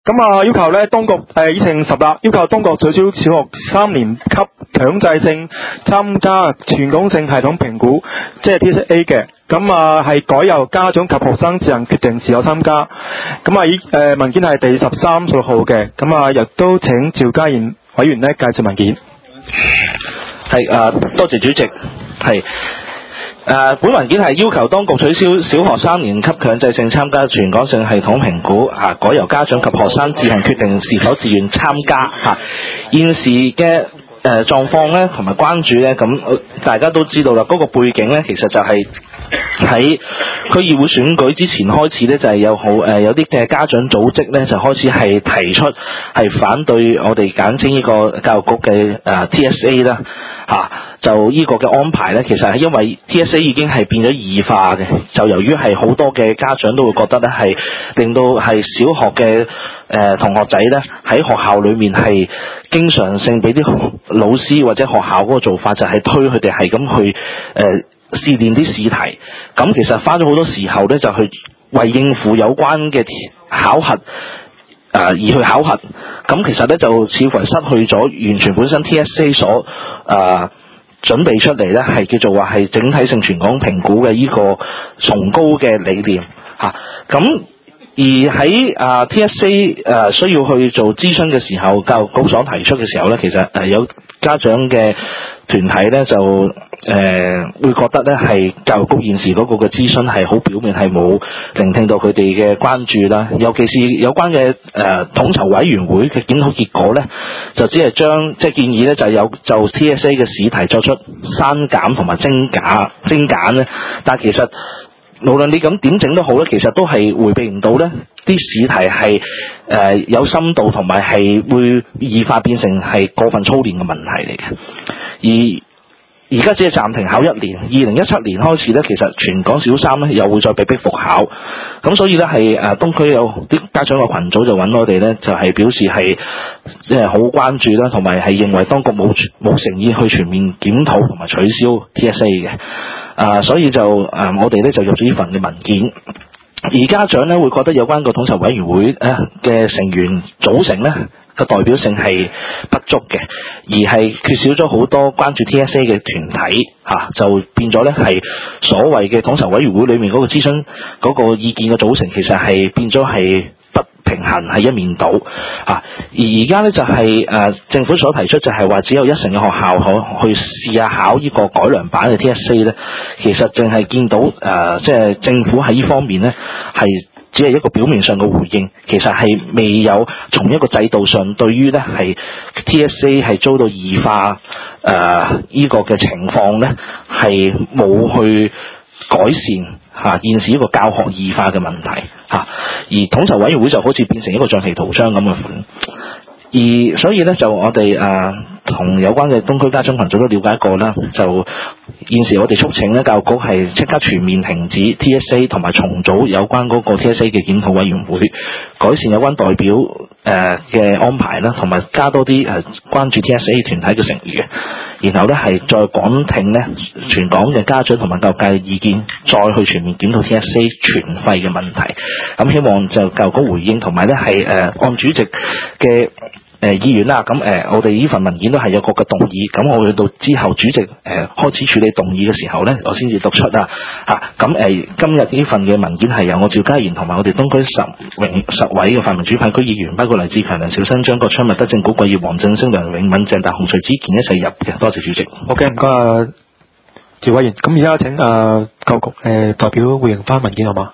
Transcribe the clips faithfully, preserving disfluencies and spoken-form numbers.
咁啊，要求咧當局誒議程十啦，要求當局取消小學三年級強制性參加全港性系統評估，即係 T S A 嘅。咁啊係改由家長及學生自行決定是否參加。咁啊以誒文件係第十三十六號嘅。咁啊亦都請趙家賢委員咧介紹文件。 係啊，多謝主席。係。誒、呃，本文件係要求當局取消小學三年級強制性參加全港性系統評估，啊，改由家長及學生自行決定是否自願參加。嚇、啊，現時嘅誒狀況咧，同埋關注咧，咁、呃、大家都知道啦。嗰、那個背景咧，其實就係喺區議會選舉之前開始咧，就係、是、有好誒、呃、有啲嘅家長組織咧，就開始係提出係反對我哋簡稱呢個教育局嘅誒、呃、T S A 啦，嚇、啊。就呢個嘅安排呢，其實係因為 T S A 已經係變咗異化嘅，就由於係好多嘅家長都會覺得呢係令到係小學嘅誒、呃、同學仔呢喺學校裏面係經常性俾啲老師或者學校嗰個做法就係推佢哋係咁去誒、呃、試練啲試題，咁其實花咗好多時候呢，就去為應付有關嘅考核。誒、呃、而去考核，咁其實咧就似乎係失去咗完全本身 T S A 所誒、呃、準備出嚟咧，係叫做話係整體性全港評估嘅呢個崇高嘅理念嚇。咁、啊、而喺啊 T S A 誒、呃、需要去做諮詢嘅時候，教育局所提出嘅時候咧，其實誒有家長嘅團體咧就誒、呃、會覺得咧係教育局現時嗰個嘅諮詢係好表面，係冇聆聽到佢哋嘅關注啦。尤其是有關嘅誒、呃、統籌委員會嘅檢討結果咧，就只係將即係建議咧就有就 T S A 嘅試題作出刪減同埋精簡精簡咧，但係其實無論你咁點整都好咧，其實都係迴避唔到咧啲試題係誒、呃、有深度同埋係會異化變成係過分操練嘅問題嚟嘅。而而家只係暫停考一年，二零一七年開始咧，其實全港小三咧又會再被逼復考，咁所以咧係誒東區有啲家長嘅群組就揾我哋咧，就係、是、表示係即係好關注啦，同埋係認為當局冇冇誠意去全面檢討同埋取消 T S A 嘅，啊、呃，所以就誒、呃、我哋咧就用咗呢份嘅文件。而家長咧會覺得有關個統籌委員會誒嘅成員組成咧個代表性係不足嘅，而係缺少咗好多關注 T S A 嘅團體嚇、啊，就變咗咧係所謂嘅統籌委員會裏面嗰個諮詢嗰個意見嘅組成，其實係變咗係不平衡，係一面倒嚇、啊。而而家咧就係、是、誒、呃、政府所提出就係話只有一成嘅學校可去試下考呢個改良版嘅 T S A 咧，其實淨係見到誒即係政府喺呢方面咧係。只係一個表面上嘅回應，其實係未有從一個制度上對於咧係 T S A 係遭到異化誒呢個嘅情況咧係冇去改善嚇、啊、現時一個教學異化嘅問題嚇、啊，而統籌委員會就好似變成一個橡皮圖章咁嘅款，而所以咧就我哋誒同有關嘅東區家長群組都了解過啦，就現時我哋促請咧教育局係即刻全面停止 T S A 同埋重組有關嗰個 T S A 嘅檢討委員會，改善有關代表誒嘅、呃、安排啦，同埋加多啲誒關注 T S A 團體嘅成員，然後咧係再廣聽咧全港嘅家長同埋教育界嘅意見，再去全面檢討 T S A 全費嘅問題。咁希望就教育局回應，同埋咧係誒按主席嘅。誒、呃、議員啦，咁、呃、誒我哋呢份文件都係有個嘅動議，咁我去到之後主席誒、呃、開始處理動議嘅時候咧，我先至讀出啊嚇，咁、呃、誒今日呢份嘅文件係由我趙家賢同埋我哋東區十榮十位嘅泛民主派區議員，包括黎志強、梁兆新、張國昌、麥德正、古貴業、黃振星、梁永敏、鄭大雄、徐子健一齊入嘅，多謝主席。 OK，唔該啊，趙委員，咁而家請誒、呃、教育局誒、呃、代表回應翻文件好嗎？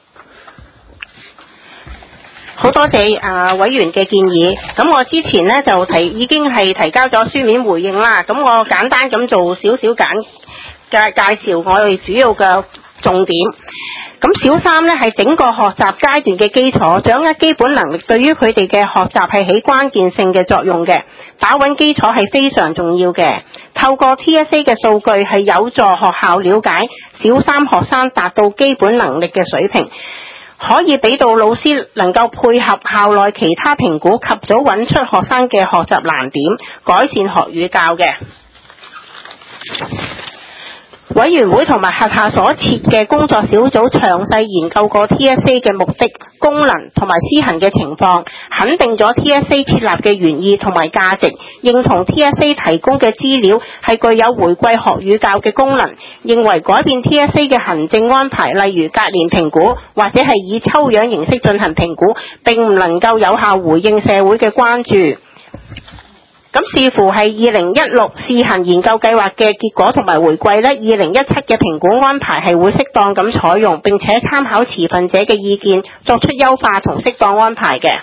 好多謝啊委員嘅建議，咁我之前呢就提已經係提交咗書面回應啦，咁我簡單咁做少少簡介介紹我哋主要嘅重點。咁小三呢係整個學習階段嘅基礎，掌握基本能力對於佢哋嘅學習係起關鍵性嘅作用嘅，打穩基礎係非常重要嘅。透過 T S A 嘅數據係有助學校了解小三學生達到基本能力嘅水平，可以俾到老師能夠配合校內其他評估，及早揾出學生嘅學習難點，改善學與教嘅。 委員會同埋轄下所設嘅工作小組詳細研究過 T S A 嘅目的、功能同埋施行嘅情況，肯定咗 T S A 設立嘅原意同埋價值，認同 T S A 提供嘅資料係具有回饋學與教嘅功能，認為改變 T S A 嘅行政安排，例如隔年評估或者係以抽樣形式進行評估，並唔能夠有效回應社會嘅關注。咁視乎係二零一六試行研究計劃嘅結果同埋回饋呢，二零一七嘅評估安排係會適當咁採用，並且參考持份者嘅意見，作出優化同適當安排嘅。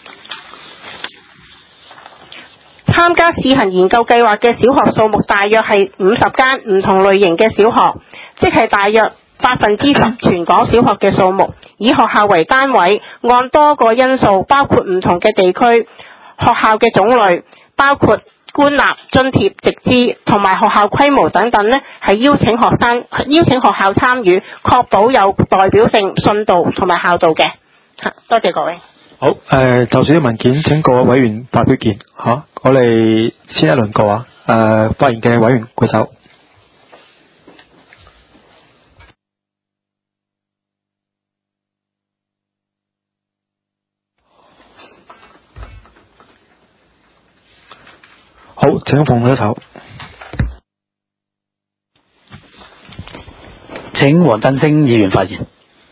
參加試行研究計劃嘅小學數目大約係五十間唔同類型嘅小學，即係大約百分之十全港小學嘅數目，以學校為單位，按多個因素，包括唔同嘅地區、學校嘅種類，包括官立、津貼、直資同埋學校規模等等呢，係邀請學生、邀請學校參與，確保有代表性、信導同埋效導嘅。多謝各位。 好，誒、呃，就住啲文件，請各位委員發表意見嚇。我哋先一輪過啊。誒、呃，發言嘅委員舉手。好，請奉舉手。 請黃振聲議員發言。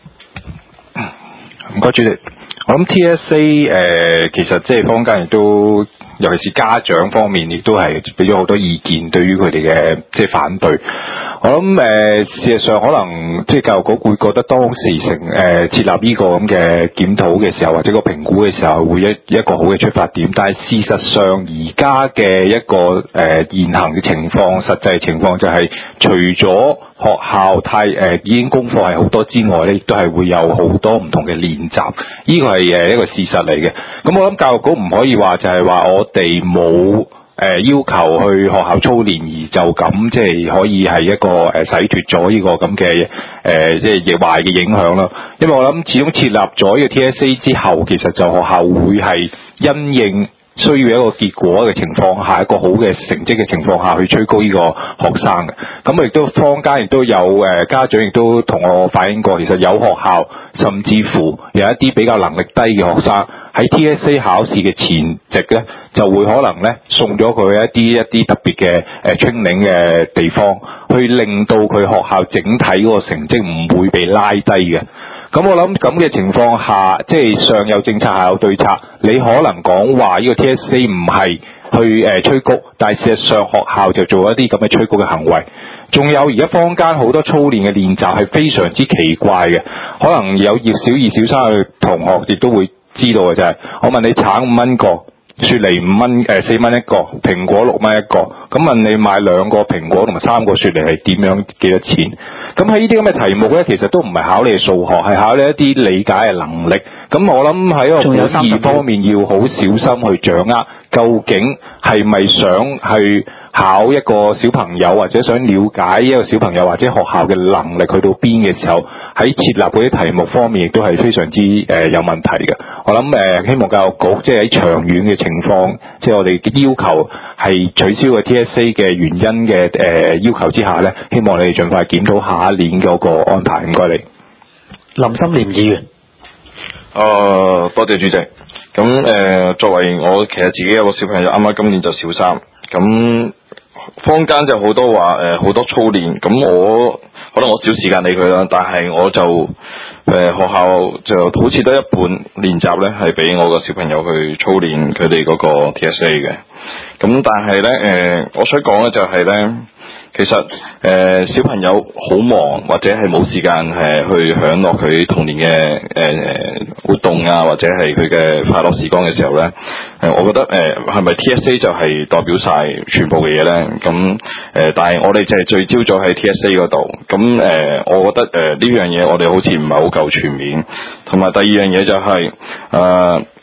唔該，主席。我諗 T S A 誒、呃，其實即係坊間亦都，尤其是家長方面，亦都係俾咗好多意見，對於佢哋嘅即係反對。我諗誒、呃，事實上可能即係教育局會覺得當時成誒、呃、設立呢個咁嘅檢討嘅時候，或者個評估嘅時候，會一一個好嘅出發點。但係事實上而家嘅一個誒、呃、現行嘅情況，實際情況就係、是、除咗學校太誒、呃、已經功課係好多之外咧，亦都係會有好多唔同嘅練習，呢個係誒一個事實嚟嘅。咁我諗教育局唔可以話就係話我哋冇誒要求去學校操練，而就咁即係可以係一個誒、呃、洗脫咗呢個咁嘅誒即係壞嘅影響啦。因為我諗始終設立咗呢個 T S A 之後，其實就學校會係因應需要一個結果嘅情況下，一個好嘅成績嘅情況下去催高呢個學生嘅。咁亦都坊間亦都有誒、呃、家長亦都同我反映過，其實有學校甚至乎有一啲比較能力低嘅學生喺 T S A 考試嘅前夕咧，就會可能咧送咗佢一啲一啲特別嘅誒 training 嘅地方，去令到佢學校整體嗰個成績唔會被拉低嘅。咁我諗咁嘅情況下，即係上有政策下有對策，你可能講話呢個 T S A 唔係去誒催谷，但係事實上學校就做一啲咁嘅催谷嘅行為。仲有而家坊間好多操練嘅練習係非常之奇怪嘅，可能有小二小三嘅同學亦都會知道嘅就係、是，我問你橙五蚊個，雪梨五蚊誒四蚊一個，蘋果六蚊一個，咁問你買兩個蘋果同埋三個雪梨係點樣幾多錢？咁喺呢啲咁嘅題目咧，其實都唔係考你嘅數學，係考你一啲理解嘅能力。咁我諗喺一個考試方面要好小心去掌握，究竟係咪想去考一個小朋友，或者想了解一個小朋友或者學校嘅能力去到邊嘅時候，喺設立嗰啲題目方面亦都係非常之誒、呃、有問題嘅。我諗誒、呃、希望教育局即係喺長遠嘅情況，即係我哋嘅要求係取消個 T S A 嘅原因嘅誒、呃、要求之下咧，希望你哋盡快檢討下一年嗰個安排。唔該你。 林心廉議員。 誒、呃，多謝主席。咁誒、呃，作為我其實自己有個小朋友，啱啱今年就小三。咁坊間就好多話誒，好、呃、多操練。咁我可能我少時間理佢啦，但係我就誒、呃、學校就好似得一半練習咧，係俾我個小朋友去操練佢哋嗰個 T S A 嘅。咁但係咧誒，我想講咧就係咧。其實誒、呃、小朋友好忙，或者係冇時間誒去享樂佢童年嘅誒、呃、活動啊，或者係佢嘅快樂時光嘅時候咧，誒、呃、我覺得誒係咪 T S A 就係代表晒全部嘅嘢咧？咁誒、呃，但係我哋就係聚焦咗喺 T S A 嗰度。咁誒、呃，我覺得誒呢樣嘢我哋好似唔係好夠全面。同埋第二樣嘢就係、是、誒。呃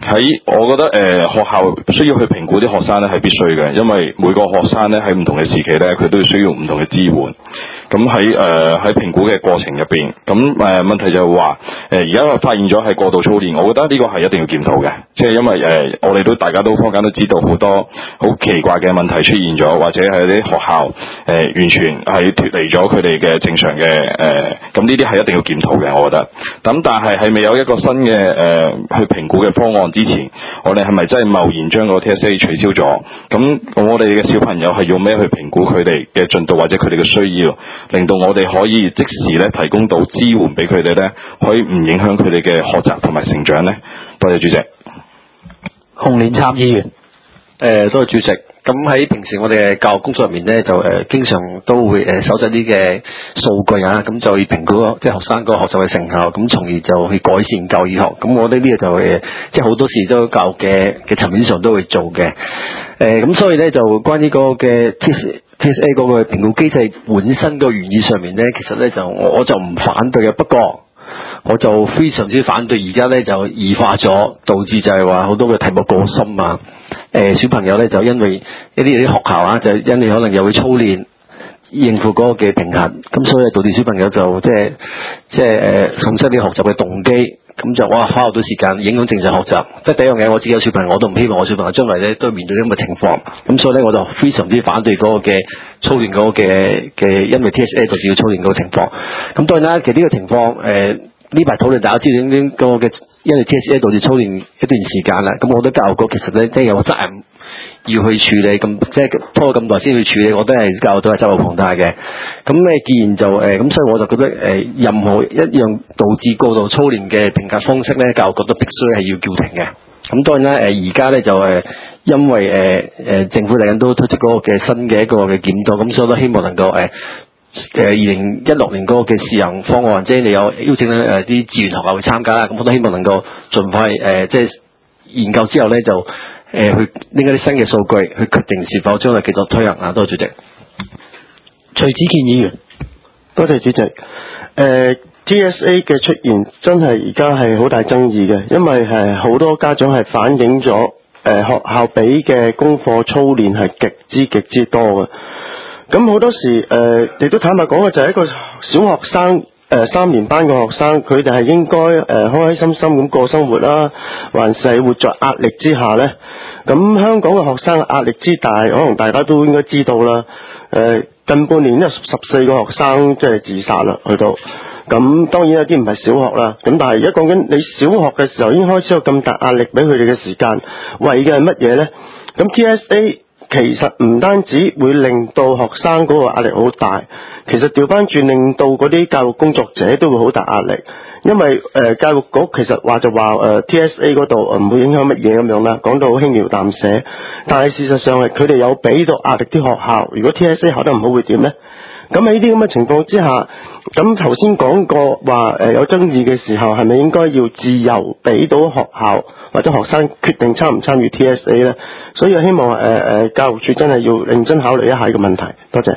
喺我覺得誒、呃、學校需要去評估啲學生咧係必須嘅，因為每個學生咧喺唔同嘅時期咧，佢都需要唔同嘅支援。咁喺誒喺評估嘅過程入邊，咁誒、呃、問題就係話誒而家發現咗係過度操練，我覺得呢個係一定要檢討嘅，即係因為誒、呃、我哋都大家都坊間都知道好多好奇怪嘅問題出現咗，或者係啲學校誒、呃、完全係脫離咗佢哋嘅正常嘅誒，咁呢啲係一定要檢討嘅，我覺得。咁但係係未有一個新嘅誒、呃、去評估嘅方案之前，我哋係咪真係貿然將個 T S A 取消咗？咁我哋嘅小朋友係用咩去評估佢哋嘅進度或者佢哋嘅需要？令到我哋可以即時咧提供到支援俾佢哋咧，可以唔影響佢哋嘅學習同埋成長咧。多謝主席。 洪連參議員。 誒，多謝主席。咁喺平時我哋嘅教育工作入面咧，就誒、呃、經常都會誒搜集啲嘅數據啊，咁就要評估即係學生嗰個學習嘅成效，咁從而就去改善教育學。咁我覺得呢個就誒、呃，即係好多時都教育嘅嘅層面上都會做嘅。誒、呃，咁所以咧就關於嗰個嘅 T S A 嗰個評估機制本身個原意上面咧，其實咧就我我就唔反對嘅，不過我就非常之反對而家咧就異化咗，導致就係話好多嘅題目過深啊。誒、呃、小朋友咧就因為一啲啲學校啊，就因為可能又會操練應付嗰個嘅評核，咁所以導致小朋友就即係即係誒喪失啲學習嘅動機，咁就哇花好多時間影響正常學習。即係第一樣嘢，我自己有小朋友，我都唔希望我小朋友將來咧都面對咁嘅情況，咁所以咧我就非常之反對嗰個嘅操練嗰個嘅嘅因為 T S A 導致要操練嗰個情況。咁當然啦，其實呢個情況誒呢排討論大家知道呢個嘅因為 T S A 導致操練一段時間啦，咁我覺得教育局其實咧都有個責任要去處理，咁即係拖咗咁耐先去處理，我覺得係教育都係責無旁貸嘅。咁咧既然就誒咁、呃，所以我就覺得誒、呃、任何一樣導致過度操練嘅評價方式咧，教育局都必須係要叫停嘅。咁當然啦，誒而家咧就誒、呃、因為誒誒、呃、政府嚟緊都推出嗰個嘅新嘅一個嘅檢討，咁所以都希望能夠誒。呃誒二零一六年嗰個嘅試行方案，即係你有邀請咧誒啲志願學校去參加啦，咁我都希望能夠盡快誒、呃、即係研究之後咧就誒、呃、去拎一啲新嘅數據去決定是否將來繼續推行啊。多謝主席。 徐子健議員。 多謝主席。誒、呃、T S A 嘅出現真係而家係好大爭議嘅，因為係好多家長係反映咗誒、呃、學校俾嘅功課操練係極之極之多嘅。咁好多時誒，亦、呃、都坦白講嘅就係一個小學生誒、呃、三年班嘅學生，佢哋係應該誒、呃、開開心心咁過生活啦，還是活在壓力之下呢？咁香港嘅學生壓力之大，可能大家都應該知道啦。誒、呃、近半年呢，十四個學生即係自殺啦，去到咁當然有啲唔係小學啦。咁但係而家講緊你小學嘅時候已經開始有咁大壓力俾佢哋嘅時間，為嘅係乜嘢呢？咁 T S A其實唔單止會令到學生嗰個壓力好大，其實調翻轉令到嗰啲教育工作者都會好大壓力，因為誒、呃、教育局其實話就話誒、呃、T S A 嗰度唔會影響乜嘢咁樣啦，講到好輕描淡寫，但係事實上係佢哋有俾到壓力啲學校，如果 T S A 考得唔好會點呢？咁喺呢啲咁嘅情況之下，咁頭先講過話誒、呃、有爭議嘅時候，係咪應該要自由俾到學校或者學生決定參唔參與 T S A 呢？所以我希望誒誒、呃、教育署真係要認真考慮一下呢個問題。多謝。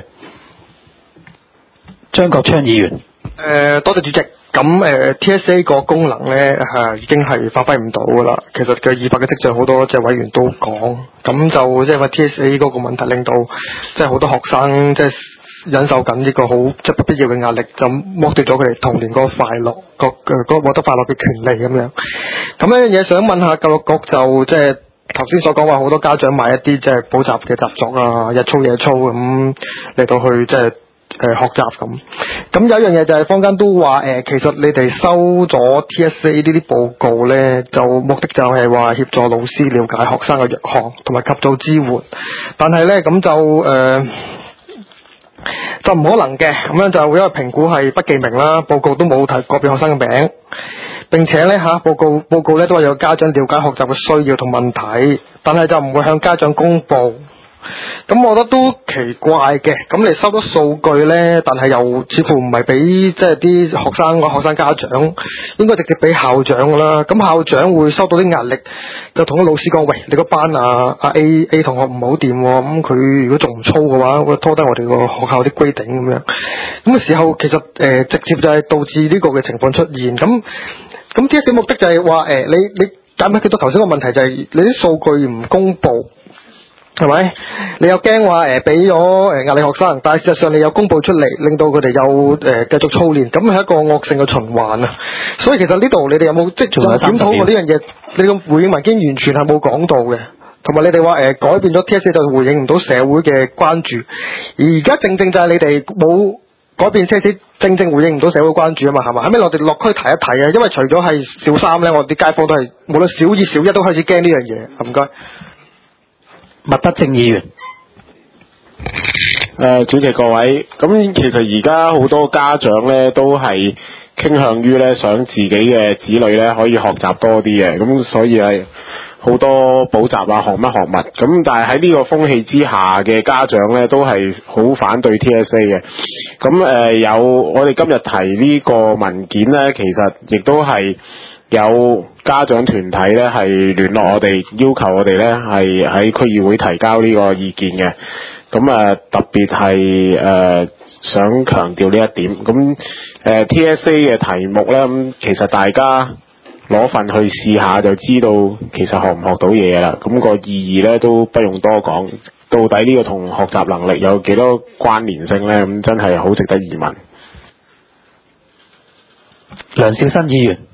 張國昌議員。 誒、呃，多謝主席。咁誒、呃、T S A 個功能咧係、啊、已經係發揮唔到噶啦。其實嘅異化嘅跡象好多即係委員都講，咁就即係話 T S A 嗰個問題令到即係好多學生即係忍受緊呢個好即係不必要嘅壓力，就剝奪咗佢哋童年嗰個快樂，個誒嗰個獲得快樂嘅權利咁樣。咁呢樣嘢想問下教育局，就即係頭先所講話好多家長買一啲即係補習嘅習作啊，日操夜操咁嚟到去即係。誒、呃，學習咁，咁有一樣嘢就係坊間都話，誒、呃，其實你哋收咗 T S A 呢啲報告咧，就目的就係話協助老師了解學生嘅弱項，同埋及早支援。但係咧，咁就誒、呃，就唔可能嘅，咁樣就因為評估係不記名啦，報告都冇提個別學生嘅名，並且咧吓、啊、報告報告咧都係有家長了解學習嘅需要同問題，但係就唔會向家長公布。咁我覺得都奇怪嘅，咁你收到數據呢，但係又似乎唔係俾即係啲學生學生家長，應該直接俾校長噶啦。咁校長會收到啲壓力，就同個老師講：喂，你個班啊，阿 A A 同學唔好掂，咁佢如果仲唔操嘅話，會拖低我哋個學校啲規定咁樣。咁嘅時候，其實誒、呃、直接就係導致呢個嘅情況出現。咁咁 T S A 目的就係話誒，你你。 解決到頭先個問題就係你啲數據唔公佈。係咪？你又驚話誒俾咗誒壓力學生，但係事實上你有公佈出嚟，令到佢哋有誒、呃、繼續操練，咁係一個惡性嘅循環啊！所以其實呢度你哋有冇即係仲有檢討過呢樣嘢？你個回應文件完全係冇講到嘅，同埋你哋話誒改變咗 T S A 就回應唔到社會嘅關注，而而家正正就係你哋冇改變 T S A，正正回應唔到社會關注啊嘛，係嘛？後尾我哋落區睇一睇啊，因為除咗係小三咧，我哋啲街坊都係無論小二小一都開始驚呢樣嘢，唔該。 麥德正議員。 誒、呃，主席各位，咁其實而家好多家長咧都係傾向於咧想自己嘅子女咧可以學習多啲嘅，咁所以係好多補習啊，學乜學乜，咁但係喺呢個風氣之下嘅家長咧都係好反對 T S A 嘅。咁誒、呃、有我哋今日提呢個文件咧，其實亦都係有家長團體咧係聯絡我哋，要求我哋咧係喺區議會提交呢個意見嘅。咁啊、呃、特別係誒、呃、想強調呢一點。咁誒、呃、T S A 嘅題目咧，咁其實大家攞份去試下就知道其實學唔學到嘢啦。咁、個意義咧都不用多講。到底呢個同學習能力有幾多關聯性咧？咁真係好值得疑問。 梁少新議員。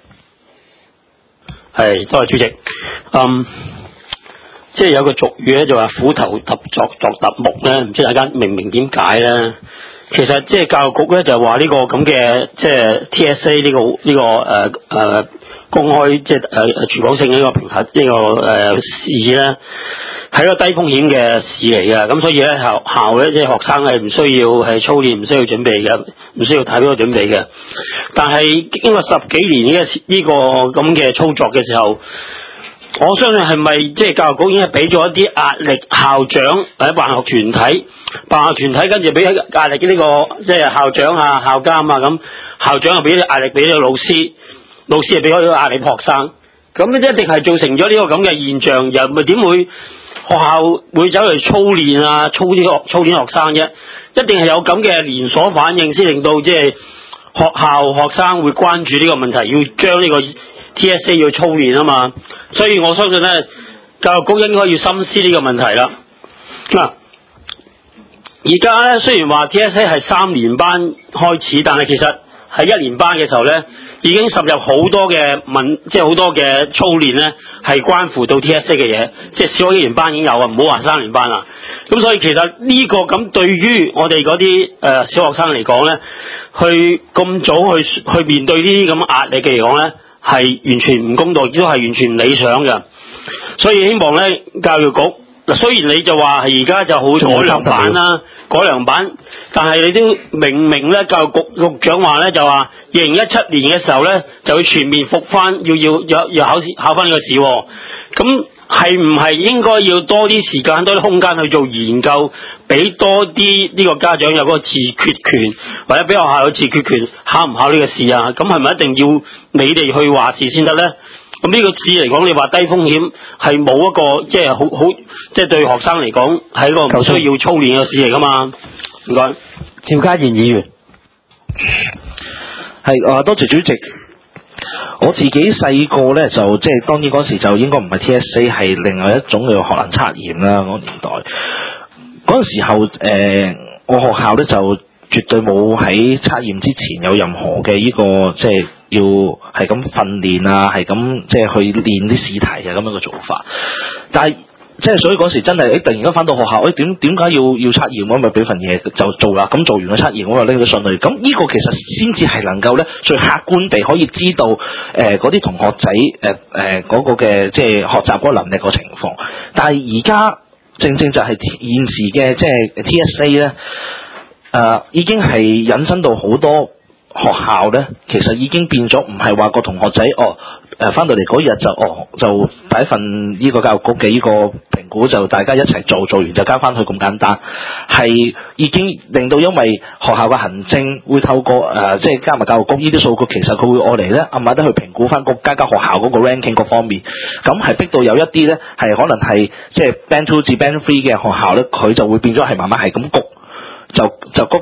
係，多謝主席。嗯，即係有個俗語咧，就話虎頭揼作作揼木咧，唔知大家明唔明點解咧？其實即係教育局咧就話呢個咁嘅即係 T S A 呢、這個呢、這個誒誒、呃、公開即係誒誒全港性呢個評核呢、這個誒、呃、試咧，係一個低風險嘅試嚟嘅。咁所以咧校校咧即係學生係唔需要係操練，唔需要準備嘅，唔需要太多準備嘅。但係經過十幾年呢、這個呢個咁嘅操作嘅時候，我相信係咪即係教育局已經係俾咗一啲壓力校長或者辦學團體，辦學團體跟住俾壓力呢、這個即係校長啊、校監啊咁，校長又俾啲壓力俾啲老師，老師又俾咗壓力學生，咁一定係造成咗呢個咁嘅現象，又咪點會學校會走嚟操練啊、操啲學操練學生啫？一定係有咁嘅連鎖反應先令到即係學校學生會關注呢個問題，要將呢個 T S A 要操練啊嘛，所以我相信咧，教育局應該要深思呢個問題啦。嗱，而家咧雖然話 T S A 係三年班開始，但係其實喺一年班嘅時候咧，已經滲入好多嘅問，即係好多嘅操練咧，係關乎到 T S A 嘅嘢，即係小學一年班已經有啊，唔好話三年班啦。咁所以其實呢個咁對於我哋嗰啲誒小學生嚟講咧，去咁早去去面對呢啲咁壓力嘅嚟講咧，係完全唔公道，亦都係完全唔理想嘅。所以希望咧，教育局嗱，雖然你就話係而家就好改良版啦，改良版，但係你都明明咧，教育局局長話咧就話，二零一七年嘅時候咧就會全面復翻，要要要要考試考翻呢個試，咁係唔係應該要多啲時間、多啲空間去做研究，俾多啲呢個家長有嗰個自決權，或者俾學校有自決權，考唔考呢個試啊？咁係咪一定要你哋去話事先得咧？咁呢個試嚟講，你話低風險係冇一個即係好好，即係對學生嚟講係一個唔需要操練嘅試嚟噶嘛？唔該， 趙家賢議員。 係啊，多謝主席。我自己細個咧就即係當然嗰時就應該唔係 T S A， 係另外一種嘅學能測驗啦。嗰個年代嗰陣時候，誒、呃、我學校咧就絕對冇喺測驗之前有任何嘅呢、這個即係要係咁訓練啊，係咁即係去練啲試題啊咁樣嘅做法。但係即係所以嗰時真係誒、欸，突然間翻到學校，誒點點解要要測驗？我咪俾份嘢就做啦。咁做完個測驗，我又拎咗上去。咁呢個其實先至係能夠咧最客觀地可以知道誒嗰啲同學仔誒誒嗰個嘅即係學習嗰個能力個情況。但係而家正正就係現時嘅即係 T S A 咧，誒、呃、已經係引申到好多學校咧，其實已經變咗，唔係話個同學仔哦。誒翻到嚟嗰日就哦就第一份呢個教育局嘅呢個評估就大家一齊做，做完就交翻去咁簡單，係已經令到因為學校嘅行政會透過誒、呃、即係加埋教育局呢啲數據，其實佢會愛嚟咧暗下得去評估翻個間間學校嗰個 ranking 各方面，咁係逼到有一啲咧係可能係即係 band two 至 band three 嘅學校咧，佢就會變咗係慢慢係咁谷，就就谷啲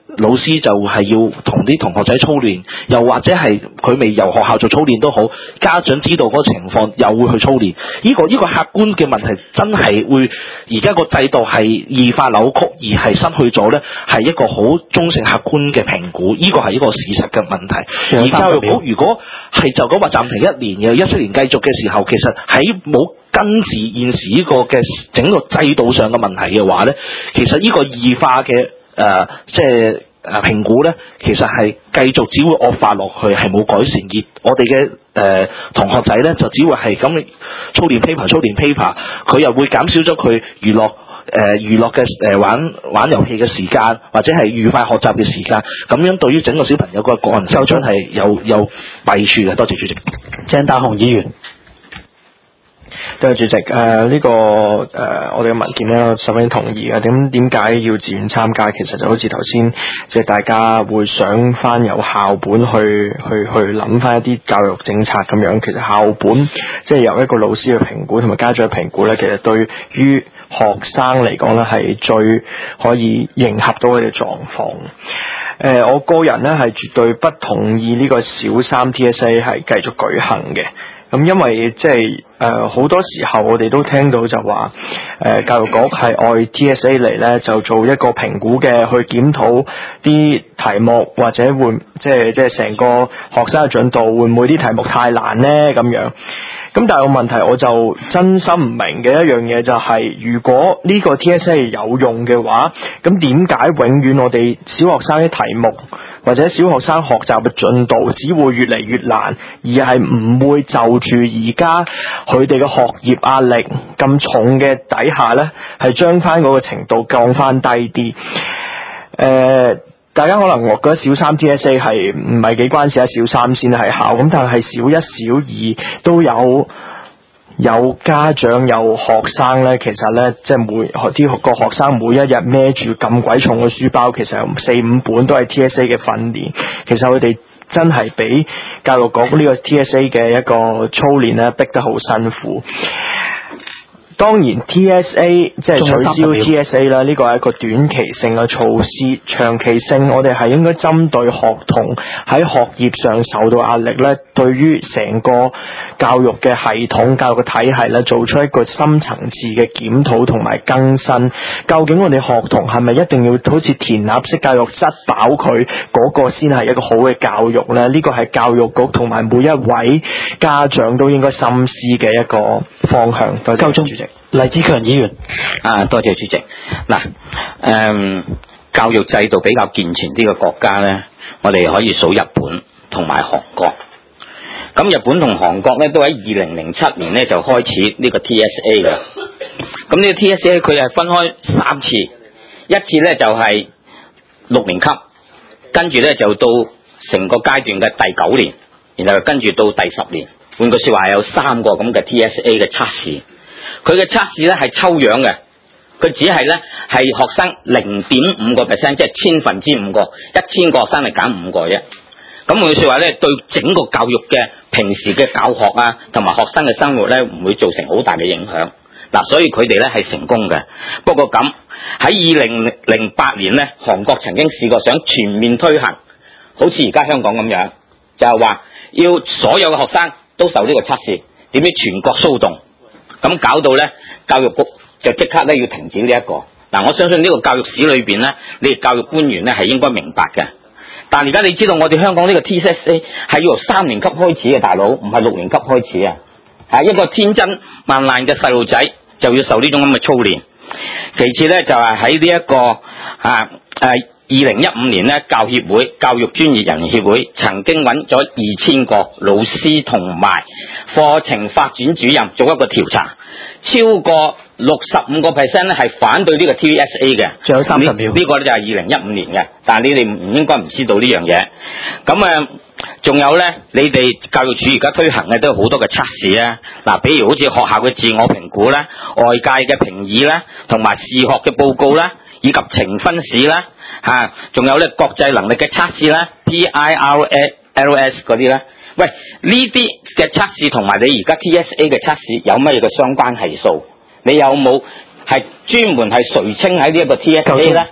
老師就係要同啲同學仔操練，又或者係佢未由學校做操練都好，家長知道嗰個情況又會去操練。呢、這個呢、這個客觀嘅問題真係會而家個制度係異化扭曲，而係失去咗呢係一個好中性客觀嘅評估，呢、這個係一個事實嘅問題。而教育局如果係就咁話暫停一年嘅，一七年繼續嘅時候，其實喺冇根治現時呢個嘅整個制度上嘅問題嘅話呢，其實呢個異化嘅誒、呃，即係誒評估咧，其實係繼續只會惡化落去，係冇改善。而我哋嘅誒同學仔咧，就只會係咁操練 paper、操練 paper，佢又會減少咗佢娛樂誒、呃、娛樂嘅誒玩玩遊戲嘅時間，或者係愉快學習嘅時間。咁樣對於整個小朋友個個人成長係有有弊處嘅。多謝主席。 鄭大雄議員。 多謝主席，誒、呃、呢、這個誒、呃、我哋嘅文件咧，我十分同意嘅。點點解要自願參加？其實就好似頭先，即係大家會想翻由校本去去去諗翻一啲教育政策咁樣。其實校本即係由一個老師去評估同埋家長去評估咧，其實對於學生嚟講咧係最可以迎合到佢哋狀況。誒、呃，我個人咧係絕對不同意呢個小三 T S A 係繼續舉行嘅。咁因為即係誒好多時候我哋都聽到就話誒、呃、教育局係愛 T S A 嚟咧，就做一個評估嘅，去檢討啲題目，或者會即係即係成個學生嘅進度會唔會啲題目太難咧咁樣。咁但係個問題我就真心唔明嘅一樣嘢就係、是，如果呢個 T S A 有用嘅話，咁點解永遠我哋小學生啲題目或者小學生學習嘅進度只會越嚟越難，而係唔會就住而家佢哋嘅學業壓力咁重嘅底下呢，係將翻嗰個程度降翻低啲。誒、呃，大家可能我覺得小三 T S A 係唔係幾關事啊？小三先係考，咁但係小一、小二都有。有家長有學生咧，其實咧即係每啲個學生每一日孭住咁鬼重嘅書包，其實有四五本都係 T S A 嘅訓練。其實佢哋真係俾教育局呢個 T S A 嘅一個操練咧，逼得好辛苦。當然 T S A 即係取消 T S A 啦，呢個係一個短期性嘅措施，長期性我哋係應該針對學童喺學業上受到壓力咧，對於成個教育嘅系統、教育嘅體系咧，做出一個深層次嘅檢討同埋更新。究竟我哋學童係咪一定要好似填鴨式教育質飽佢嗰個先係一個好嘅教育咧？呢個係教育局同埋每一位家長都應該深思嘅一個方向。多謝主席。 黎志強議員。 啊，多謝主席。嗱，誒、嗯，教育制度比較健全啲嘅國家咧，我哋可以數日本同埋韓國。咁日本同韓國咧都喺二零零七年咧就開始呢個 T S A 嘅。咁呢個 T S A 佢係分開三次，一次咧就係、是、六年級，跟住咧就到成個階段嘅第九年，然後跟住到第十年。換句說話，有三個咁嘅 T S A 嘅測試。佢嘅測試咧係抽樣嘅，佢只係咧係學生零點五個 percent， 即係千分之五個，一千個學生嚟揀五個啫。咁換句說話咧，對整個教育嘅平時嘅教學啊，同埋學生嘅生活咧，唔會造成好大嘅影響。嗱，所以佢哋咧係成功嘅。不過咁喺二零零八年咧，韓國曾經試過想全面推行，好似而家香港咁樣，就係話要所有嘅學生都受呢個測試，點知全國騷動。咁搞到咧，教育局就即刻咧要停止呢、這、一個。嗱，我相信呢個教育史裏邊咧，你哋教育官員咧係應該明白嘅。但係而家你知道我哋香港呢個 T S A 係要由三年級開始嘅，大佬唔係六年級開始啊！係一個天真爛爛嘅細路仔就要受呢種咁嘅操練。其次咧就係喺呢一個啊誒二零一五年咧，教協會教育專業人協會曾經揾咗二千個老師同埋課程發展主任做一個調查，超過六十五個 percent 咧係反對呢個 T S A 嘅。仲有三十秒，呢、這個咧就係二零一五年嘅，但係你哋唔應該唔知道呢樣嘢。咁啊，仲有咧，你哋教育署而家推行嘅都有好多嘅測試啊。嗱，比如好似學校嘅自我評估啦、外界嘅評議啦，同埋視學嘅報告啦，以及呈分試啦。吓，仲有咧國際能力嘅測試啦 ，P I R L S 嗰啲咧。喂，呢啲嘅測試同埋你而家 T S A 嘅測試有咩嘅相關係數？你有冇係專門係垂青喺呢一個 T S A 咧？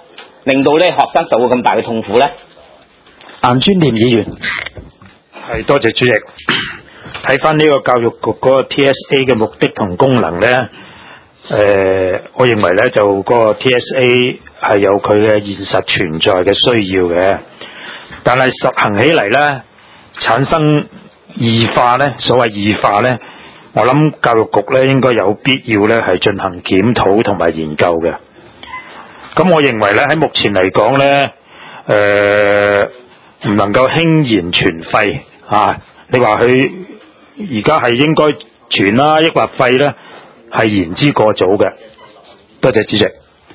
令到咧學生受到咁大嘅痛苦咧？ 顏尊廉議員。 係，多謝主席。睇翻呢個教育局嗰個 T S A 嘅目的同功能咧，誒、呃，我認為咧就嗰個 T S A 係有佢嘅現實存在嘅需要嘅，但係實行起嚟咧產生異化咧，所謂異化咧，我諗教育局咧應該有必要咧係進行檢討同埋研究嘅。咁我認為咧喺目前嚟講咧，誒、呃、唔能夠輕言全廢啊！你話佢而家係應該全啦，抑或廢咧，係言之過早嘅。多謝主席。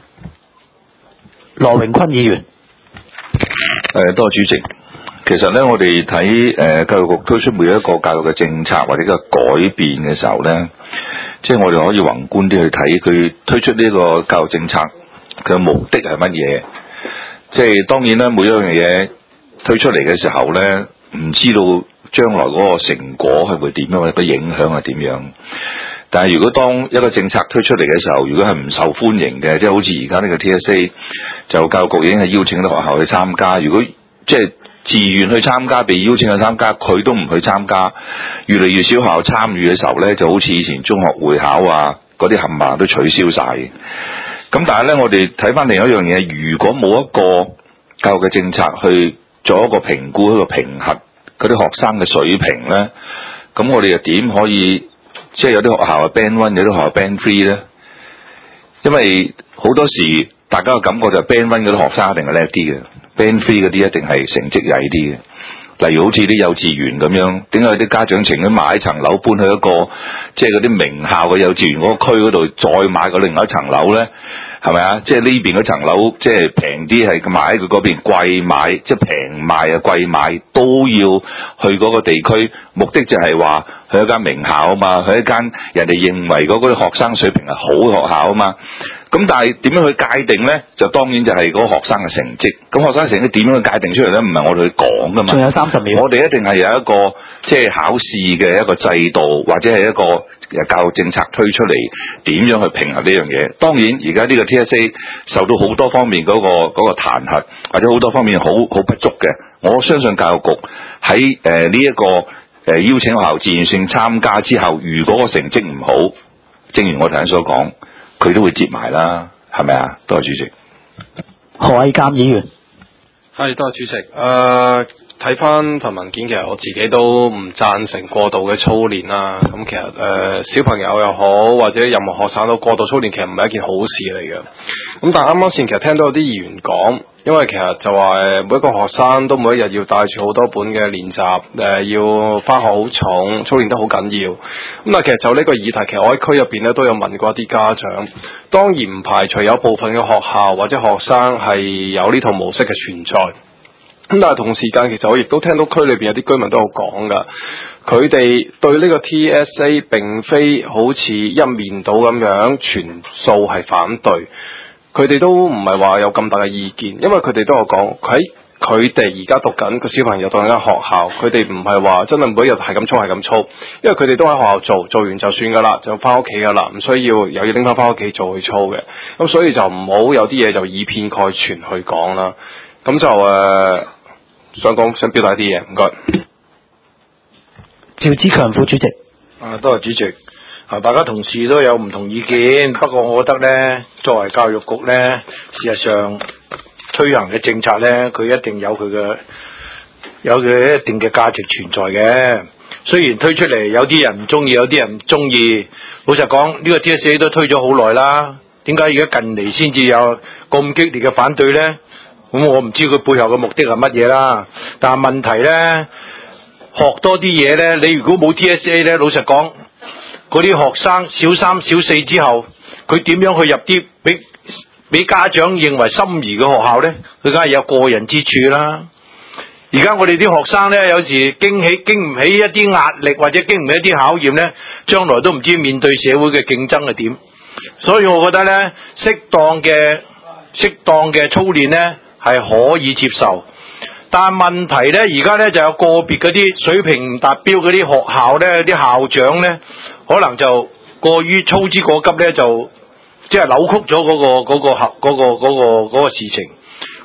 羅榮坤議員。 誒，多謝主席。其實咧，我哋睇誒教育局推出每一個教育嘅政策或者個改變嘅時候咧，即係我哋可以宏觀啲去睇佢推出呢個教育政策佢嘅目的係乜嘢。即係當然啦，每一樣嘢推出嚟嘅時候咧，唔知道將來嗰個成果係會點樣，或者個影響係點樣。但係如果當一個政策推出嚟嘅時候，如果係唔受歡迎嘅，即係好似而家呢個 T S A， 就教育局已經係邀請到學校去參加。如果即係自願去參加，被邀請去參加，佢都唔去參加，越嚟越少學校參與嘅時候咧，就好似以前中學會考啊嗰啲冚唪唥都取消晒。咁但係咧，我哋睇翻另一樣嘢，如果冇一個教育嘅政策去做一個評估、一個評核嗰啲學生嘅水平咧，咁我哋又點可以即係有啲學校係 Band One， 有啲學校 Band Three 咧？因為好多時大家嘅感覺就係 Band One 嗰啲學生一定係叻啲嘅，Band Three 嗰啲一定係成績曳啲嘅。例如好似啲幼稚園咁樣，點解有啲家長情願買一層樓搬去一個即係嗰啲名校嘅幼稚園嗰個區嗰度，再買個另外一層樓咧？係咪啊？即係呢邊嗰層樓即係平啲，係買喺佢嗰邊貴買，即係平賣啊貴買都要去嗰個地區，目的就係話去一間名校啊嘛，去一間人哋認為嗰個學生水平係好嘅學校啊嘛。咁但係點樣去界定咧？就當然就係嗰個學生嘅成績。咁學生成績點樣去界定出嚟咧？唔係我哋去講噶嘛。 仲有三十秒。 我哋一定係有一個即係考試嘅一個制度，或者係一個教育政策推出嚟，點樣去評核呢樣嘢？當然而家呢個 T S A 受到好多方面嗰、嗰個嗰、嗰個彈劾，或者好多方面好好不足嘅。我相信教育局喺誒呢一個誒、呃、邀請學校自願性參加之後，如果個成績唔好，正如我頭先所講，佢都會接埋啦，係咪啊？多謝主席。 何偉鑑議員。 係，多謝主席。誒、呃，睇翻份文件，其實我自己都唔贊成過度嘅操練啦。咁其實誒、呃，小朋友又好，或者任何學生都過度操練，其實唔係一件好事嚟嘅。咁但係啱啱先其實聽到有啲議員講，因為其實就話誒，每一個學生都每一日要帶住好多本嘅練習，誒、呃，要翻學好重，操練得好緊要。咁但係其實就呢個議題，其實我喺區入邊咧都有問過一啲家長，當然唔排除有部分嘅學校或者學生係有呢套模式嘅存在。咁但係同時間，其實我亦都聽到區裏邊有啲居民都有講噶，佢哋對呢個 T S A 並非好似一面倒咁樣全數係反對，佢哋都唔係話有咁大嘅意見，因為佢哋都有講喺佢哋而家讀緊個小朋友讀緊間學校，佢哋唔係話真係每一日係咁操係咁操，因為佢哋都喺學校做，做完就算噶啦，就翻屋企噶啦，唔需要又要拎翻翻屋企做去操嘅，咁所以就唔好有啲嘢就以偏概全去講啦，咁就誒。呃想講想表達啲嘢，唔該。 趙志強副主席。 啊，多謝主席。啊，大家同事都有唔同意見，不過我覺得咧，作為教育局咧，事實上推行嘅政策咧，佢一定有佢嘅有佢一定嘅價值存在嘅。雖然推出嚟有啲人唔中意，有啲人唔中意。老實講，呢個 T S A 都推咗好耐啦，點解而家近嚟先至有咁激烈嘅反對咧？咁、嗯、我唔知佢背後嘅目的係乜嘢啦，但係問題咧，學多啲嘢咧，你如果冇 T S A 咧，老實講，嗰啲學生小三小四之後，佢點樣去入啲俾俾家長認為心儀嘅學校咧？佢梗係有過人之處啦。而家我哋啲學生咧，有時經起經唔起一啲壓力，或者經唔起一啲考驗咧，將來都唔知面對社會嘅競爭係點。所以我覺得咧，適當嘅適當嘅操練咧，係可以接受，但係問題咧，而家咧就有個別嗰啲水平唔達標嗰啲學校咧，啲校長咧，可能就過於操之過急咧，就即係扭曲咗嗰個嗰個合嗰個嗰個嗰個事情。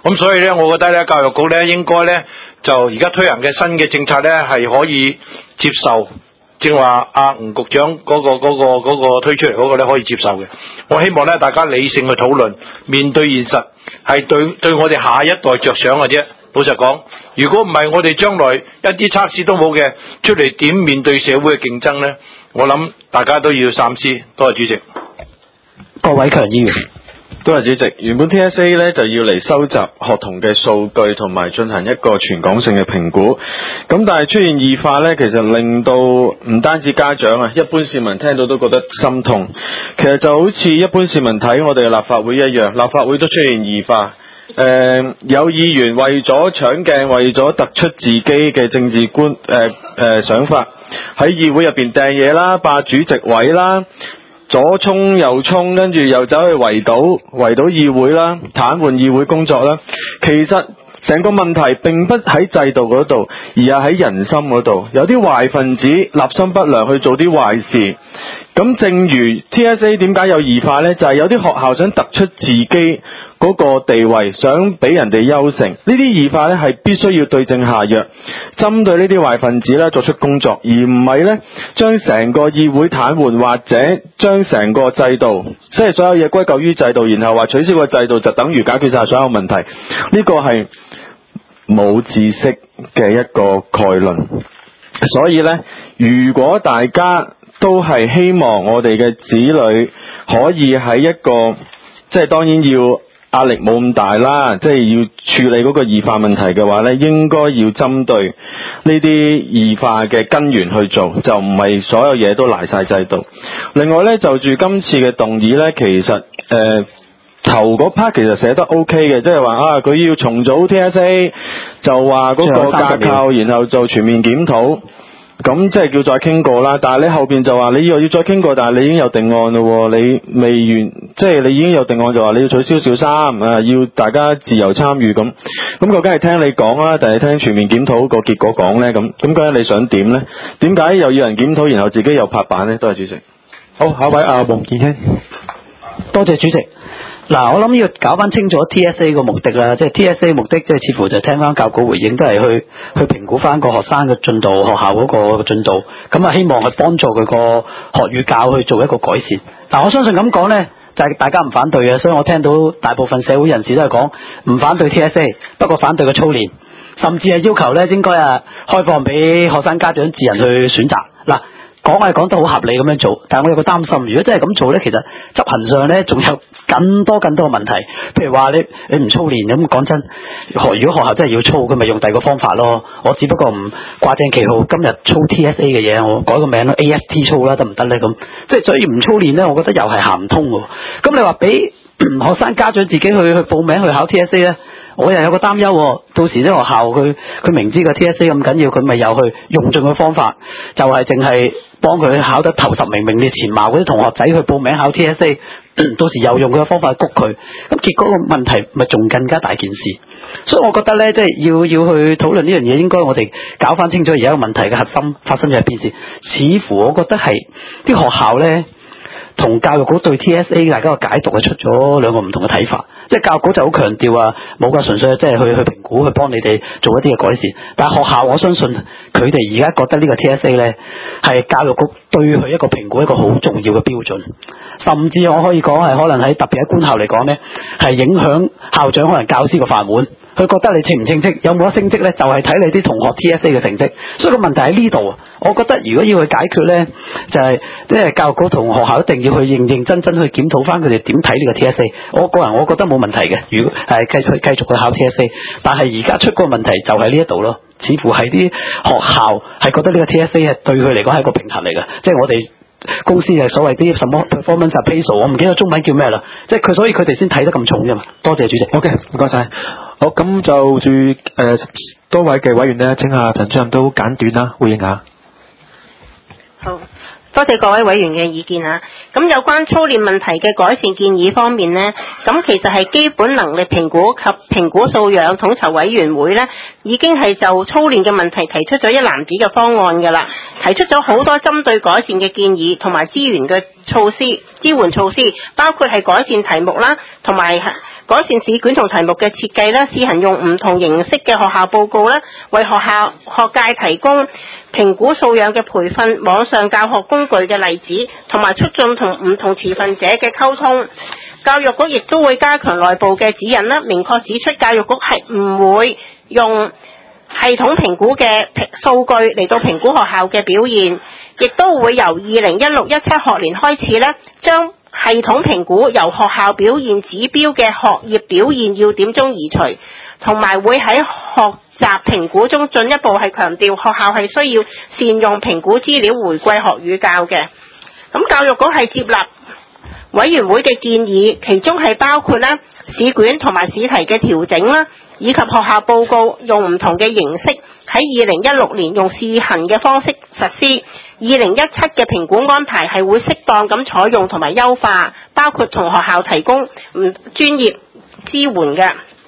咁所以咧，我覺得咧，教育局咧應該咧就而家推行嘅新嘅政策咧係可以接受。正話阿吳局長嗰、嗰個嗰、嗰個嗰、嗰個推出嚟嗰個咧可以接受嘅。我希望咧大家理性去討論，面對現實係對對我哋下一代着想嘅啫。老實講，如果唔係我哋將來一啲測試都冇嘅，出嚟點面對社會嘅競爭呢？我諗大家都要三思。多謝主席。 郭偉強議員。 多謝主席。原本 T S A 咧就要嚟收集學童嘅數據同埋進行一個全港性嘅評估，咁但係出現異化咧，其實令到唔單止家長啊，一般市民聽到都覺得心痛。其實就好似一般市民睇我哋嘅立法會一樣，立法會都出現異化。誒、呃，有議員為咗搶鏡，為咗突出自己嘅政治觀誒誒想法，喺議會入邊掟嘢啦，霸主席位啦。左衝右衝，跟住又走去圍堵圍堵議會啦，癱瘓議會工作啦。其實成個問題並不喺制度嗰度，而係喺人心嗰度。有啲壞分子立心不良去做啲壞事。咁正如 T S A 點解有異化呢？就係、是、有啲學校想突出自己嗰個地位，想俾人哋優勝。呢啲異化呢係必須要對症下藥，針對呢啲壞分子呢作出工作，而唔係呢將成個議會癱瘓，或者將成個制度，即係所有嘢歸咎於制度，然後話取消個制度就等於解決晒所有問題。呢個係冇知識嘅一個概論。所以呢，如果大家都係希望我哋嘅子女可以喺一個，即係當然要壓力冇咁大啦，即係要處理嗰個異化問題嘅話呢，應該要針對呢啲異化嘅根源去做，就唔係所有嘢都賴晒制度。另外呢，就住今次嘅動議呢，其實誒、呃、頭嗰 part 其實寫得 OK 嘅，即係話啊，佢要重組 T S A， 就話嗰個架構，然後做全面檢討。咁即係叫再傾過啦，但係你後邊就話你又要再傾過，但係你已經有定案咯，你未完，即係你已經有定案就話你要取消小三啊，要大家自由參與咁，咁究竟係聽你講啊，定係聽全面檢討個結果講呢？咁咁究竟你想點呢？點解又要人檢討，然後自己又拍板呢？多謝主席。 好，下一位阿黃健興。 多謝主席。嗱，我諗要搞翻清楚 T S A 個目的啦，即係 T S A 目的，即係似乎就聽翻教育局回應，都係去去評估翻個學生嘅進度，學校嗰個進度，咁啊希望去幫助佢個學與教去做一個改善。嗱，我相信咁講呢，就係大家唔反對嘅，所以我聽到大部分社會人士都係講唔反對 T S A， 不過反對個操練，甚至係要求呢應該啊開放俾學生家長自行去選擇。嗱，講係講得好合理咁樣做，但係我有個擔心，如果真係咁做呢，其實執行上呢仲有更多更多嘅問題。譬如話你你唔操練，咁講真，學如果學校真係要操，佢咪用第二個方法咯。我只不過唔掛正旗號，今日操 T S A 嘅嘢，我改個名咯 ，A S T 操啦，得唔得呢？咁即係所以唔操練呢，我覺得又係行唔通喎。咁你話俾學生家長自己去去報名去考 T S A 呢？我又有個擔憂喎，到時啲學校佢佢明知個 T S A 咁緊要，佢咪又去用盡個方法，就係淨係幫佢考得頭十名名列前茅嗰啲同學仔去報名考 T S A， 到時又用佢嘅方法谷佢，咁結果個問題咪仲更加大件事。所以我覺得呢，即係要要去討論呢樣嘢，應該我哋搞翻清楚而家個問題嘅核心發生咗係邊事。似乎我覺得係啲學校呢，同教育局對 T S A 大家個解讀係出咗兩個唔同嘅睇法。即係教育局就好強調啊，冇㗎，純粹即係去去評估，去幫你哋做一啲嘅改善。但係學校我相信佢哋而家覺得呢個 T S A 呢係教育局對佢一個評估一個好重要嘅標準，甚至我可以講係可能喺特別喺官校嚟講呢，係影響校長可能教師個飯碗。佢覺得你稱唔稱職，有冇得升職呢？就係、是、睇你啲同學 T S A 嘅成績。所以個問題喺呢度啊！我覺得如果要去解決呢，就係即係教育局同學校一定要去認認真真去檢討翻佢哋點睇呢個 T S A。我個人我覺得冇問題嘅，如果係繼續繼續去考 T S A， 但係而家出個問題就係呢一度咯。似乎係啲學校係覺得呢個 T S A 係對佢嚟講係一個平衡嚟嘅，即係我哋公司係所謂啲什麼 performance appraisal， 我唔記得中文叫咩啦，即係佢所以佢哋先睇得咁重啫嘛。多謝主席。 OK，唔該晒。好，咁就住誒、呃、多位嘅委員呢，請下陳主任都簡短啦，回應下。 好， 多謝各位委員嘅意見啊！咁有關操練問題嘅改善建議方面呢，咁其實係基本能力評估及評估素養統籌委員會呢，已經係就操練嘅問題提出咗一籃子嘅方案㗎啦，提出咗好多針對改善嘅建議同埋資源嘅措施、支援措施，包括係改善題目啦，同埋改善試卷同題目嘅設計啦，試行用唔同形式嘅學校報告啦，為學校學界提供評估素養嘅培訓、網上教學工具嘅例子，同埋促進同唔同持份者嘅溝通。教育局亦都會加強內部嘅指引啦，明確指出教育局係唔會用系統評估嘅數據嚟到評估學校嘅表現，亦都會由二零一六一七學年開始咧，將系統評估由學校表現指標嘅學業表現要點中移除，同埋會喺學習評估中進一步係強調學校係需要善用評估資料回歸學與教嘅。咁教育局係接納委員會嘅建議，其中係包括咧試卷同埋試題嘅調整啦，以及學校報告用唔同嘅形式喺二零一六年用試行嘅方式實施。二零一七嘅評估安排係會適當咁採用同埋優化，包括同學校提供唔專業支援嘅。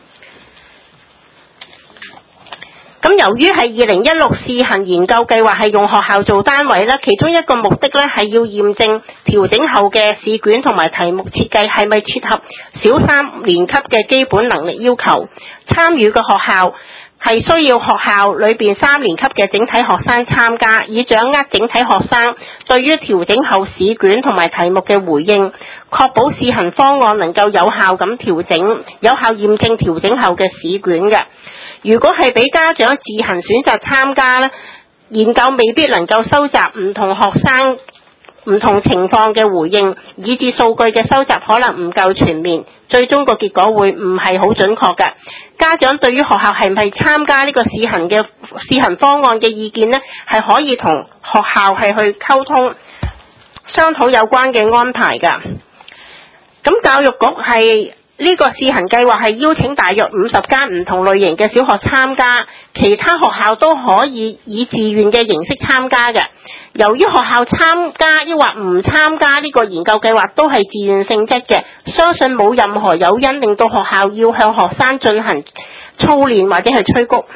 咁由於係二零一六試行研究計劃係用學校做單位咧，其中一個目的咧係要驗證調整後嘅試卷同埋題目設計係咪切合小三年級嘅基本能力要求。參與嘅學校係需要學校裏邊三年級嘅整體學生參加，以掌握整體學生對於調整後試卷同埋題目嘅回應，確保試行方案能夠有效咁調整、有效驗證調整後嘅試卷嘅。如果係俾家長自行選擇參加咧，研究未必能夠收集唔同學生唔同情況嘅回應，以致數據嘅收集可能唔夠全面，最終個結果會唔係好準確嘅。家長對於學校係唔係參加呢個試行嘅試行方案嘅意見呢，係可以同學校係去溝通商討有關嘅安排㗎。咁教育局係呢個試行計劃係邀請大約五十間唔同類型嘅小學參加，其他學校都可以以自願嘅形式參加嘅。由於學校參加抑或唔參加呢個研究計劃都係自願性質嘅，相信冇任何誘因令到學校要向學生進行操練或者係催谷。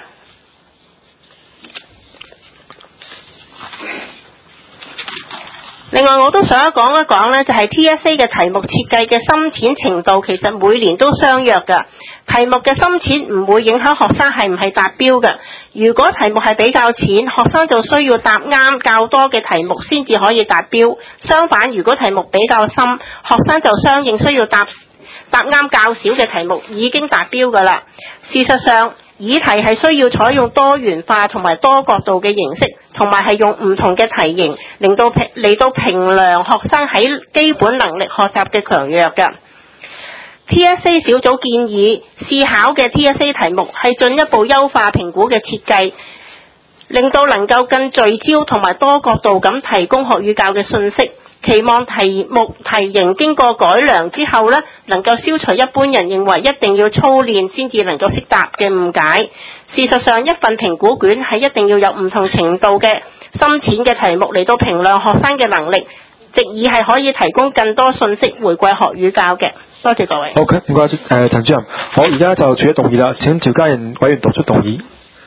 另外我都想講一講呢，就係 T S A 嘅題目設計嘅深淺程度其實每年都相若㗎。題目嘅深淺唔會影響學生係唔係達標嘅。如果題目係比較淺，學生就需要答啱較多嘅題目先至可以達標。相反，如果題目比較深，學生就相應需要答答啱較少嘅題目已經達標㗎啦。事實上，議題係需要採用多元化同埋多角度嘅形式，同埋係用唔同嘅題型，令到嚟到評量學生喺基本能力學習嘅強弱㗎。T S A 小組建議試考嘅 T S A 題目係進一步優化評估嘅設計，令到能夠更聚焦同埋多角度咁提供學與教嘅信息。期望題目題型經過改良之後呢，能夠消除一般人認為一定要操練先至能夠識答嘅誤解。事實上，一份評估卷係一定要有唔同程度嘅深淺嘅題目嚟到評量學生嘅能力，藉以係可以提供更多信息回饋學與教嘅。多謝各位。 OK，唔該，誒陳主任，好，而家就處理動議啦。請趙家仁委員讀出動議。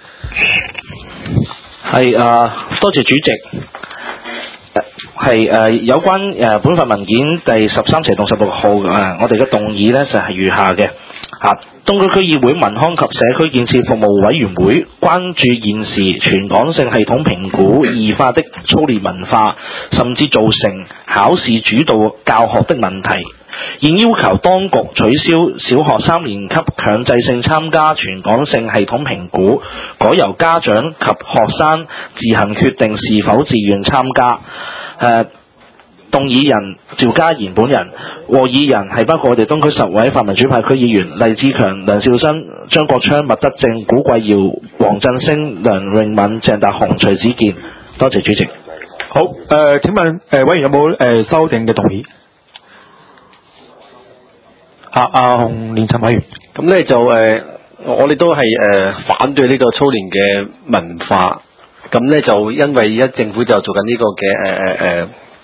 係誒、呃，多謝主席。係誒、呃、有關誒、呃、本份文件第十三斜同十六號誒、呃，我哋嘅動議呢就係、是、如下嘅嚇。東區區議會民康及社區建設服務委員會關注現時全港性系統評估異化的操練文化，甚至造成考試主導教學的問題，現要求當局取消小學三年級強制性參加全港性系統評估，改由家長及學生自行決定是否自願參加。誒、呃動議人趙家賢本人，和議人係包括我哋東區十位泛民主派區議員黎志強、梁兆新、張國昌、麥德正、古貴堯、黃振星、梁詠敏、鄭達鴻、徐子健。多謝主席。 好，誒、呃、請問誒、呃、委員有冇誒、呃、修訂嘅動議？啊啊洪連陳委員。 咁咧就誒、呃，我哋都係誒、呃、反對呢個操練嘅文化。咁咧就因為而家政府就做緊呢個嘅誒誒誒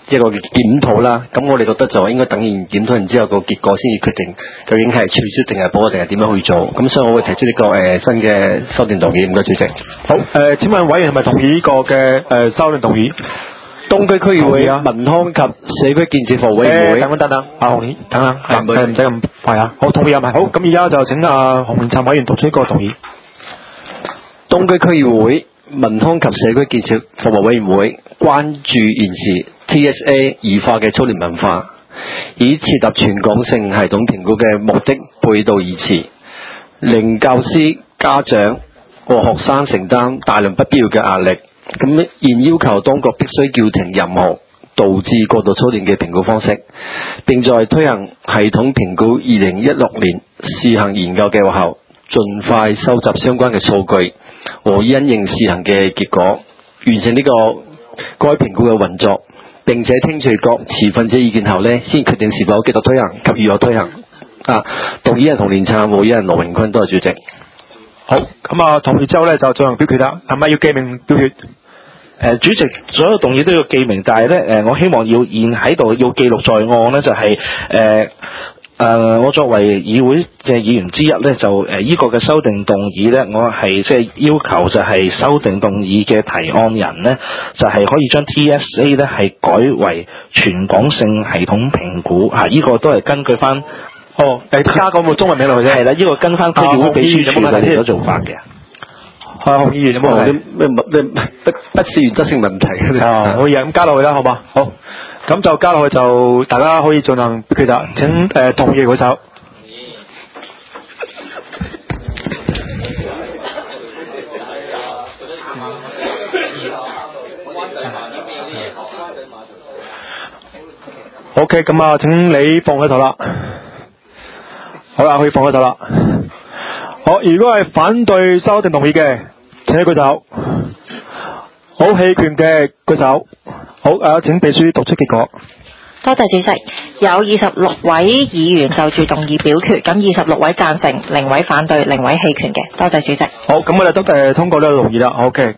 一個檢討啦。咁我哋覺得就應該等完檢討完之後個結果先至決定究竟係取消定係補定係點樣去做。咁所以我會提出呢、這個誒、呃、新嘅修訂動議。唔該主席。 好誒、呃，請問委員係咪同意呢個嘅誒修訂動議？ 東區區議會民康及社區建設服務委員會。 等等等，阿洪議，等等，係唔唔使咁快啊！好，同意係咪？好，咁而家就請阿洪明尋委員讀出呢個動議。 東區區議會民康及社區建設服務委員會關注現時 T S A 異化嘅操練文化，以設立全港性系統評估嘅目的背道而馳，令教師、家長和學生承擔大量不必要嘅壓力。咁現要求當局必須叫停任何導致過度操練嘅評估方式，並在推行系統評估二零一六年試行研究計劃後，盡快收集相關嘅數據和因應試行嘅結果，完成呢個該評估嘅運作，並且聽取各持份者意見後呢，先決定是否繼續推行及如何推行。啊，動議人洪連燦，會議人羅榮坤，多謝主席。 好，咁啊，同意之後咧就進行表決啦。係咪要記名表決？ 誒、呃，主席所有動議都要記名，但係咧誒，我希望要現喺度要記錄在案咧，就係誒誒，我作為議會嘅議員之一咧，就誒依、呃這個嘅修訂動議咧，我係即係要求就係修訂動議嘅提案人咧，就係、是、可以將 T S A 咧係改為全港性系統評估嚇，依、啊這個都係根據翻哦誒加個個中文名落去啫。 係啦，呢、這個跟翻區議會秘書處佢哋所做法嘅。 係洪議員有冇問題？ 咩咩不不是原則性問題啊，可以啊，咁加落去啦，好嘛？好，咁就加落去就大家可以進行表決啦。請誒、呃、同意舉手。OK， 咁啊，請你放喺度啦。好啦，可以放喺度啦。好，如果係反對修訂動議嘅，請舉手。好，棄權嘅舉手。好，誒，請秘書讀出結果。 多謝主席，有二十六位議員就住動議表決，咁二十六位贊成，零位反對，零位棄權嘅。多謝主席。 好，咁我哋都誒通過呢個動議啦。OK。